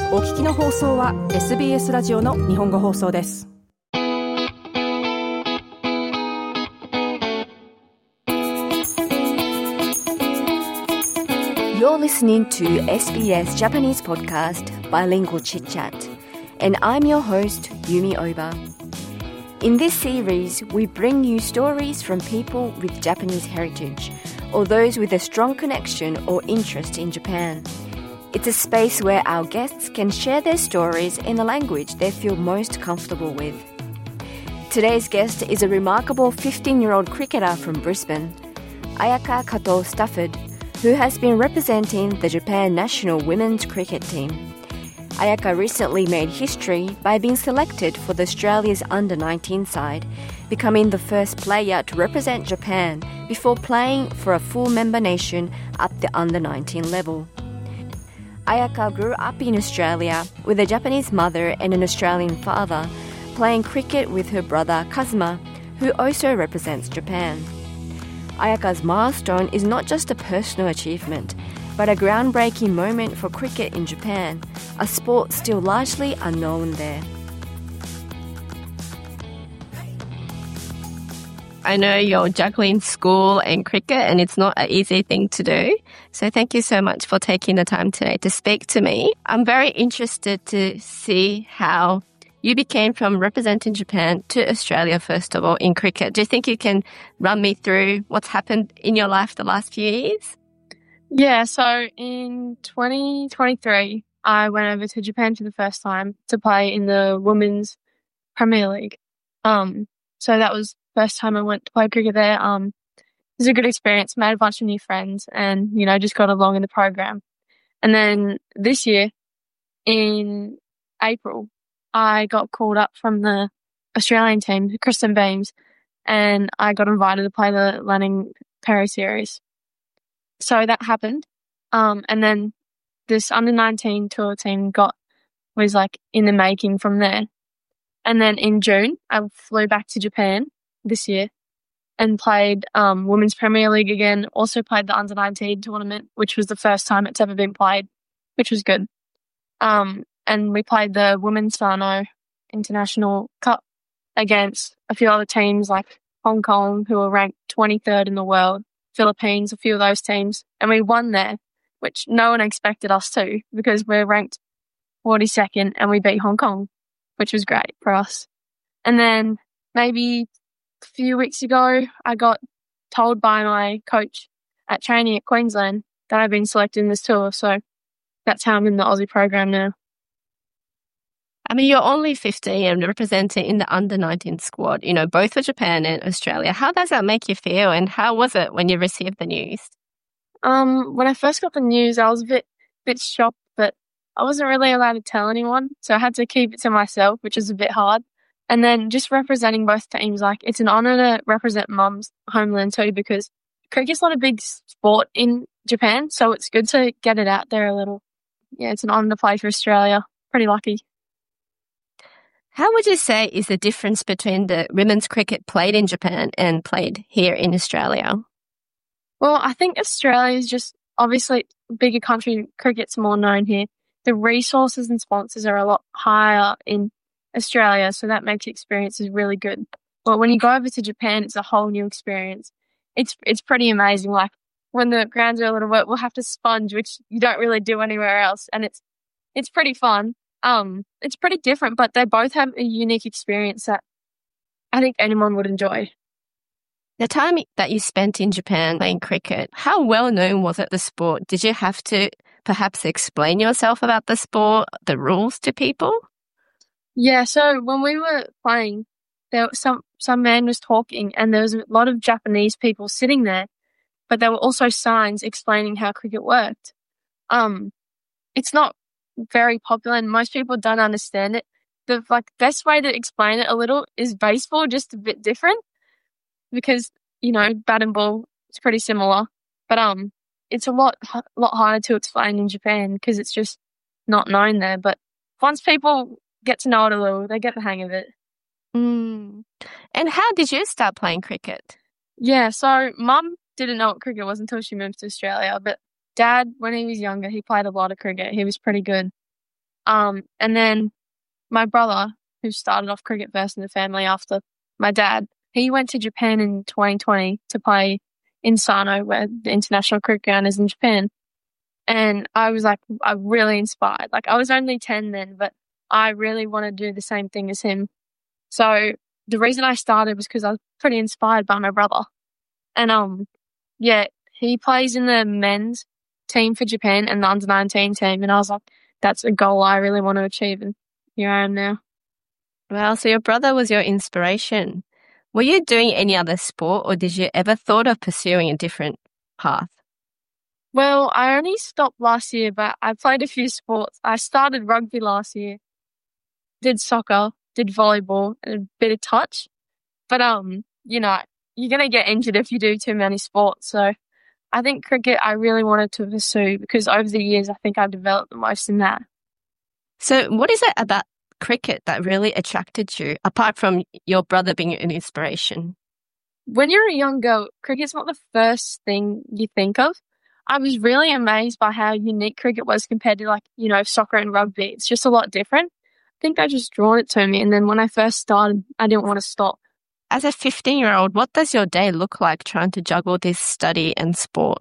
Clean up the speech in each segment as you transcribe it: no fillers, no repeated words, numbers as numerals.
お聞きの放送は SBS ラジオの日本語放送です。 You're listening to SBS Japanese podcast Bilingual Chit Chat, and I'm your host, Yumi Oba. In this series, we bring you stories from people with Japanese heritage or those with a strong connection or interest in Japan. It's a space where our guests can share their stories in a language they feel most comfortable with. Today's guest is a remarkable 15-year-old cricketer from Brisbane, Ayaka Kato Stafford, who has been representing the Japan national women's cricket team. Ayaka recently made history by being selected for the Australia's under-19 side, becoming the first player to represent Japan before playing for a full member nation at the under-19 level. Ayaka grew up in Australia with a Japanese mother and an Australian father, playing cricket with her brother Kazuma, who also represents Japan. Ayaka's milestone is not just a personal achievement, but a groundbreaking moment for cricket in Japan, a sport still largely unknown there. I know you're juggling school and cricket, and it's not an easy thing to do. So thank you so much for taking the time today to speak to me. I'm very interested to see how you became from representing Japan to Australia, first of all, in cricket. Do you think you can run me through what's happened in your life the last few years? Yeah, so in 2023, I went over to Japan for the first time to play in the Women's Premier League. So that was the first time I went to play cricket there. It was a good experience, made a bunch of new friends and, just got along in the program. And then this year, in April, I got called up from the Australian team, Kristen Beams, and I got invited to play the Lanning Perry series. So that happened. And then this under-19 tour team was in the making from there. And then in June, I flew back to Japan this year and played Women's Premier League again, also played the under-19 tournament, which was the first time it's ever been played, which was good. And we played the Women's Whānau International Cup against a few other teams like Hong Kong, who were ranked 23rd in the world, Philippines, a few of those teams. And we won there, which no one expected us to, because we're ranked 42nd and we beat Hong Kong, which was great for us. And then maybe a few weeks ago, I got told by my coach at training at Queensland that I've been selected in this tour. So that's how I'm in the Aussie program now. I mean, you're only 15 and representing in the under-19 squad, both for Japan and Australia. How does that make you feel, and how was it when you received the news? When I first got the news, I was a bit shocked, but I wasn't really allowed to tell anyone, so I had to keep it to myself, which is a bit hard. And then just representing both teams, it's an honour to represent Mum's homeland too, because cricket's not a big sport in Japan, so it's good to get it out there a little. Yeah, it's an honour to play for Australia. Pretty lucky. How would you say is the difference between the women's cricket played in Japan and played here in Australia? Well, I think Australia is just obviously a bigger country. Cricket's more known here. The resources and sponsors are a lot higher in Australia, so that makes the experiences really good. But when you go over to Japan, it's a whole new experience. It's pretty amazing. When the grounds are a little wet, we'll have to sponge, which you don't really do anywhere else, and it's pretty fun. It's pretty different, but they both have a unique experience that I think anyone would enjoy. The time that you spent in Japan playing cricket, how well known was it, the sport? Did you have to perhaps explain yourself about the sport, the rules to people? Yeah, so when we were playing, there was some man was talking and there was a lot of Japanese people sitting there, but there were also signs explaining how cricket worked. It's not very popular and most people don't understand it. The best way to explain it a little is baseball, just a bit different, because bat and ball is pretty similar, but it's a lot harder to explain in Japan because it's just not known there. But once people get to know it a little, they get the hang of it. And how did you start playing cricket? Yeah, so Mum didn't know what cricket was until she moved to Australia, but Dad, when he was younger, he played a lot of cricket. He was pretty good. And then my brother, who started off cricket first in the family after my dad, he went to Japan in 2020 to play in Sano, where the international cricket ground is in Japan. And I was like, I'm really inspired. Like, I was only 10 then, but I really want to do the same thing as him. So the reason I started was because I was pretty inspired by my brother. And yeah, he plays in the men's team for Japan and the under-19 team. And I was like, that's a goal I really want to achieve. And here I am now. Well, so your brother was your inspiration. Were you doing any other sport, or did you ever thought of pursuing a different path? Well, I only stopped last year, but I played a few sports. I started rugby last year, did soccer, did volleyball, and a bit of touch. But, you know, you're going to get injured if you do too many sports. So I think cricket I really wanted to pursue, because over the years I think I've developed the most in that. So what is it about cricket that really attracted you, apart from your brother being an inspiration? When you're a young girl, cricket's not the first thing you think of. I was really amazed by how unique cricket was compared to, like, you know, soccer and rugby. It's just a lot different. I think I just drawn it to me. And then when I first started, I didn't want to stop. As a 15-year-old, what does your day look like trying to juggle this study and sport?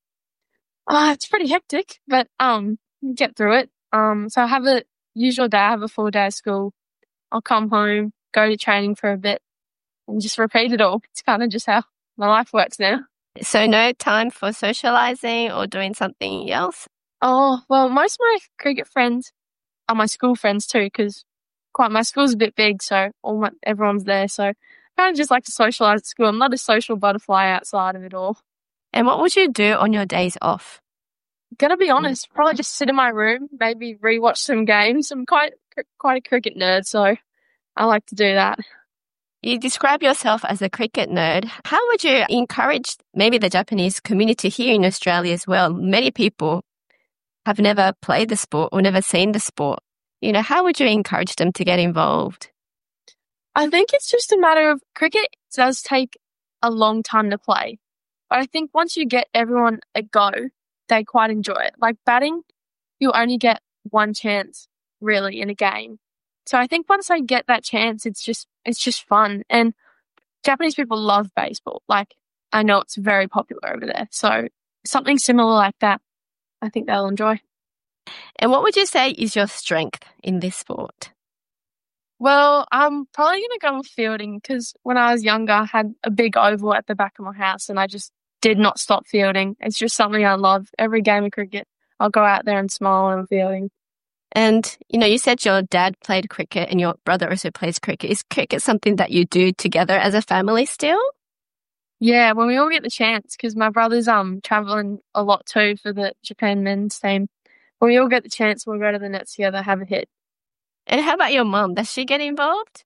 It's pretty hectic, but get through it. So I have a usual day. I have a full day of school. I'll come home, go to training for a bit, and just repeat it all. It's kind of just how my life works now. So no time for socializing or doing something else? Oh, well, most of my cricket friends are my school friends too, because my school's a bit big, so everyone's there. So I kind of just like to socialize at school. I'm not a social butterfly outside of it all. And what would you do on your days off? Gotta be honest, probably just sit in my room, maybe rewatch some games. I'm quite a cricket nerd, so I like to do that. You describe yourself as a cricket nerd. How would you encourage maybe the Japanese community here in Australia as well? Many people have never played the sport or never seen the sport. You know, how would you encourage them to get involved? I think it's just a matter of cricket does take a long time to play. But I think once you get everyone a go, they quite enjoy it. Like batting, you only get one chance really in a game. So I think once I get that chance, it's just fun. And Japanese people love baseball. Like, I know it's very popular over there. So something similar like that, I think they'll enjoy. And what would you say is your strength in this sport? Well, I'm probably going to go with fielding, because when I was younger, I had a big oval at the back of my house and I just did not stop fielding. It's just something I love. Every game of cricket, I'll go out there and smile when I'm fielding. And, you know, you said your dad played cricket and your brother also plays cricket. Is cricket something that you do together as a family still? Yeah, when we all get the chance, because my brother's traveling a lot too for the Japan men's team. When we all get the chance, we'll go to the nets together, have a hit. And how about your mum? Does she get involved?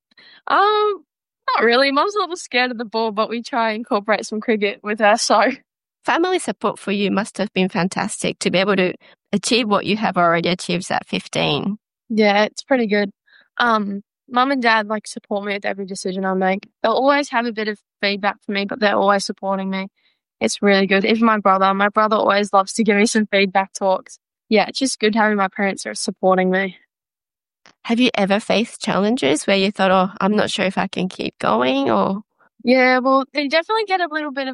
Not really. Mum's a little scared of the ball, but we try and incorporate some cricket with her, so. Family support for you must have been fantastic to be able to achieve what you have already achieved at 15. Yeah, it's pretty good. Mum and Dad support me with every decision I make. They'll always have a bit of feedback for me, but they're always supporting me. It's really good. Even my brother always loves to give me some feedback talks. Yeah, it's just good having my parents are supporting me. Have you ever faced challenges where you thought, oh, I'm not sure if I can keep going, or? Yeah, well, they definitely get a little bit of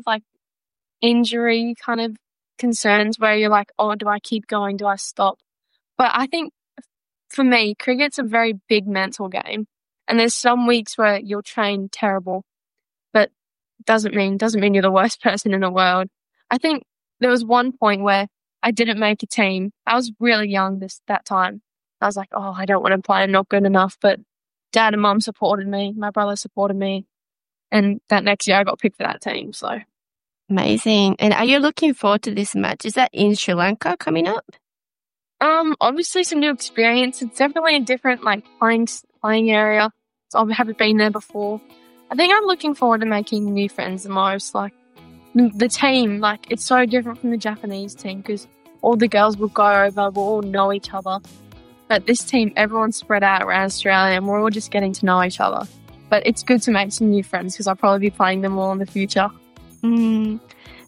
injury kind of concerns where you're like, oh, do I keep going? Do I stop? But I think for me, cricket's a very big mental game. And there's some weeks where you'll train terrible, but doesn't mean you're the worst person in the world. I think there was one point where I didn't make a team. I was really young that time. I was like, oh, I don't want to play. I'm not good enough. But Dad and Mum supported me. My brother supported me. And that next year I got picked for that team. So amazing. And are you looking forward to this match? Is that in Sri Lanka coming up? Obviously some new experience. It's definitely a different playing area. So I haven't been there before. I think I'm looking forward to making new friends the most. The team, it's so different from the Japanese team because all the girls will go over, we'll all know each other. But this team, everyone's spread out around Australia and we're all just getting to know each other. But it's good to make some new friends because I'll probably be playing them all in the future.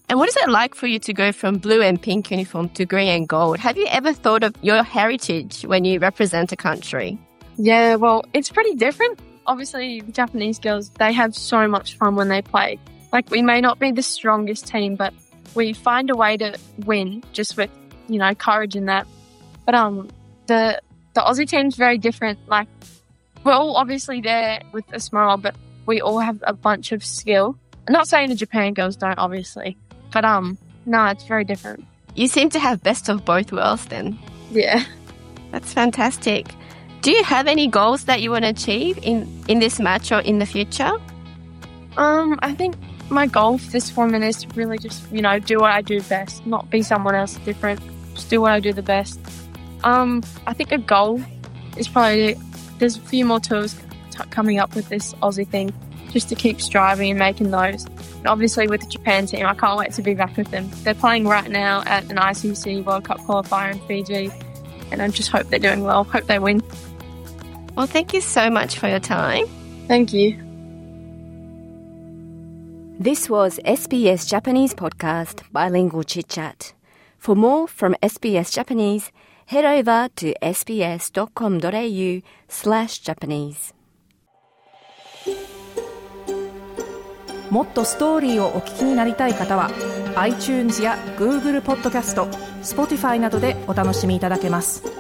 And what is it like for you to go from blue and pink uniform to green and gold? Have you ever thought of your heritage when you represent a country? Yeah, well, it's pretty different. Obviously, the Japanese girls, they have so much fun when they play. Like, we may not be the strongest team, but we find a way to win just with, courage in that. But the Aussie team's very different. Like, we're all obviously there with a smile, but we all have a bunch of skill. I'm not saying the Japan girls don't, obviously. But, no, it's very different. You seem to have best of both worlds then. Yeah. That's fantastic. Do you have any goals that you want to achieve in this match or in the future? I think my goal for this tournament is to really just, do what I do best, not be someone else different. Just do what I do the best. I think a goal is probably, there's a few more tours coming up with this Aussie thing, just to keep striving and making those. And obviously with the Japan team, I can't wait to be back with them. They're playing right now at an ICC World Cup qualifier in Fiji, and I just hope they're doing well. Hope they win. Well, thank you so much for your time. Thank you. This was SBS Japanese podcast Bilingual Chit Chat. For more from SBS Japanese, head over to sbs.com.au/Japanese. もっとストーリーをお聞きになりたい方は iTunes や Google ポッドキャスト、Spotify などでお楽しみいただけます。